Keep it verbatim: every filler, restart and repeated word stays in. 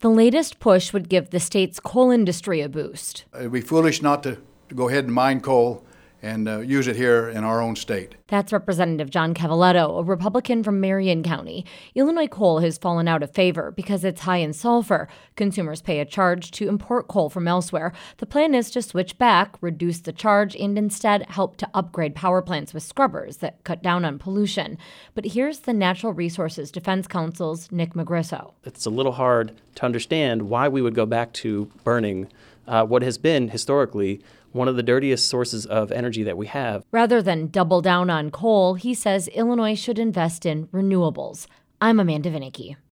The latest push would give the state's coal industry a boost. It'd be foolish not to, to go ahead and mine coal and uh, use it here in our own state. That's Representative John Cavaletto, a Republican from Marion County. Illinois coal has fallen out of favor because it's high in sulfur. Consumers pay a charge to import coal from elsewhere. The plan is to switch back, reduce the charge, and instead help to upgrade power plants with scrubbers that cut down on pollution. But here's the Natural Resources Defense Council's Nick Magrisso. It's a little hard to understand why we would go back to burning uh, what has been historically one of the dirtiest sources of energy that we have. Rather than double down on coal, he says Illinois should invest in renewables. I'm Amanda Vinicky.